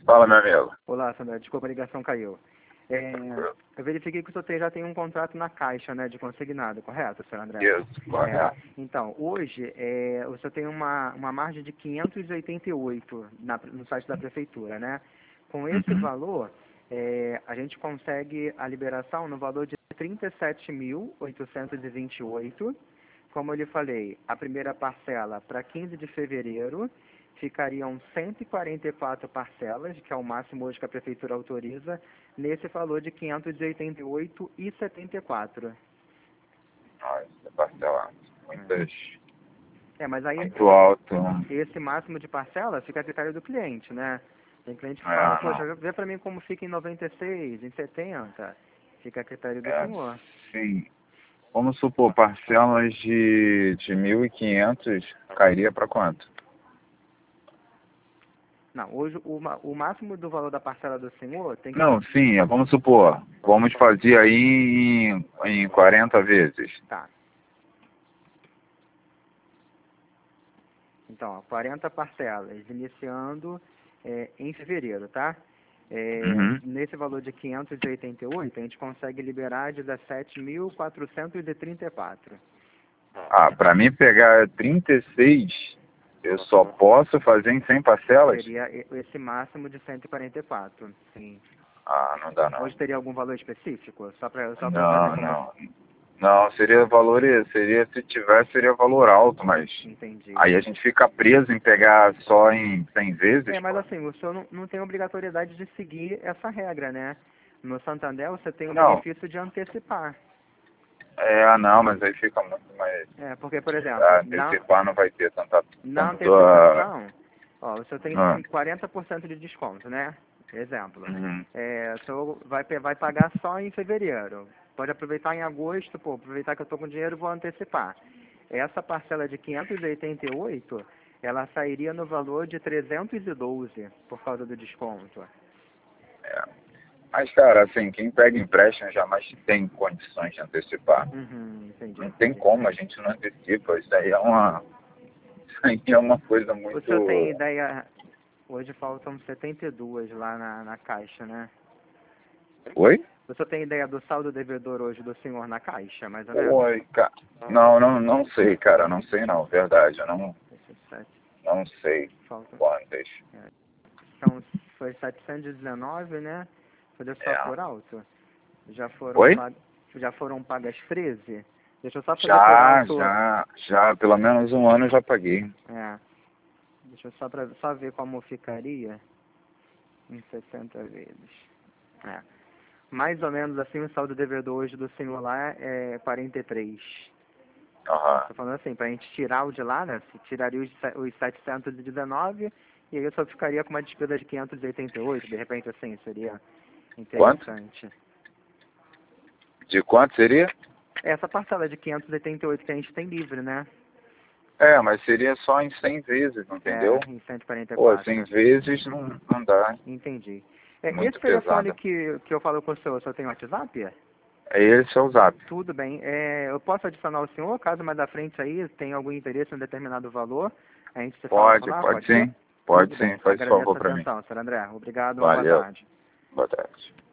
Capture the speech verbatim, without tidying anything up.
Fala, meu amigo. Olá, Sandra. Desculpa, a ligação caiu. É, eu verifiquei que o senhor tem- já tem um contrato na Caixa, né, de consignado, correto, senhor André? Isso, correto. É, então, hoje, é, o senhor tem uma, uma margem de quinhentos e oitenta e oito na, no site da Prefeitura, né? Com esse Uhum. valor, é, a gente consegue a liberação no valor de trinta e sete mil oitocentos e vinte e oito. Como eu lhe falei, a primeira parcela para quinze de fevereiro, ficariam cento e quarenta e quatro parcelas, que é o máximo hoje que a Prefeitura autoriza, nesse valor de quinhentos e oitenta e oito reais e setenta e quatro centavos. Nossa, parcelado. Muitas, É, mas aí muito alto. esse máximo de parcela fica a critério do cliente, né? Tem cliente que fala, É, poxa, não. vê pra mim como fica em noventa e seis, em setenta. Fica a critério do É, senhor. sim. Vamos supor, parcelas de, de mil e quinhentos cairia para quanto? Não, hoje o, ma- o máximo do valor da parcela do senhor tem que... Não, sim, é, vamos supor. Vamos fazer aí em, em quarenta vezes. Tá. Então, ó, quarenta parcelas, iniciando é, em fevereiro, tá? É, Uhum. nesse valor de quinhentos e oitenta e oito, a gente consegue liberar dezessete mil quatrocentos e trinta e quatro. Ah, para mim pegar trinta e seis, eu só posso fazer em cem parcelas? Seria e- esse máximo de cento e quarenta e quatro, sim. Ah, não dá não. Hoje teria algum valor específico? Só para só pra eu saber Não, como... não. Não, seria valor, seria, se tivesse, seria valor alto, mas Entendi. aí a gente fica preso em pegar só em cem vezes, É, mas pô. assim, o senhor não, não tem obrigatoriedade de seguir essa regra, né? No Santander você tem o Não, benefício de antecipar. é, ah, não, mas aí fica muito mais, É, porque, por ah, exemplo, na, antecipar não vai ter tanta, na tanto, ah, antecipação, ó, o senhor tem ah, quarenta por cento de desconto, né? Exemplo. uhum. É, o senhor vai, pe- vai pagar só em fevereiro. Pode aproveitar em agosto, pô, aproveitar que eu estou com dinheiro e vou antecipar. Essa parcela de quinhentos e oitenta e oito, ela sairia no valor de trezentos e doze por causa do desconto. É. Mas, cara, assim, quem pega empréstimo jamais tem condições de antecipar. Uhum, entendi, Não tem entendi. como, a gente não antecipa. Isso aí é uma, isso aí é uma coisa O senhor tem muito... ideia, hoje faltam setenta e duas lá na, na caixa, né? Oi? O senhor tem ideia do saldo devedor hoje do senhor na caixa, mais ou menos? Oi, cara. Não, não, não sei, cara, não sei não, verdade, eu não, Sete, não sei faltam, quantas. é, são, foi setecentos e dezenove, né? Foi só É. por alto? Já foram, Oi? pag, já foram pagas treze? Deixa eu só fazer por Já, alto. já, já, pelo menos um ano eu já paguei. É, deixa eu só, pra, só ver como ficaria em sessenta vezes. É. Mais ou menos assim, o saldo devedor hoje do senhor lá é quarenta e três. Aham. Tô falando assim, pra gente tirar o de lá, né? Se tiraria os, se- os setecentos e dezenove, e aí eu só ficaria com uma despesa de quinhentos e oitenta e oito, de repente assim, seria Quanto? interessante. De quanto seria? Essa parcela de quinhentos e oitenta e oito que a gente tem livre, né? É, mas seria só em cem vezes, É, entendeu? em cento e quarenta e Pô, quatro. cem vezes não, não dá. Entendi. É, esse Muito telefone pesada. que, que eu falo com o senhor, o senhor tem WhatsApp? Esse é o zap. Tudo bem. É, eu posso adicionar o senhor, caso mais da frente aí tenha algum interesse em um determinado valor, a gente se fala por Pode, lá, pode pode ser? sim. Pode Tudo sim, bem. faz Agradeço favor a pra mim. atenção, senhor André. Obrigado, uma boa Valeu. tarde. Boa tarde.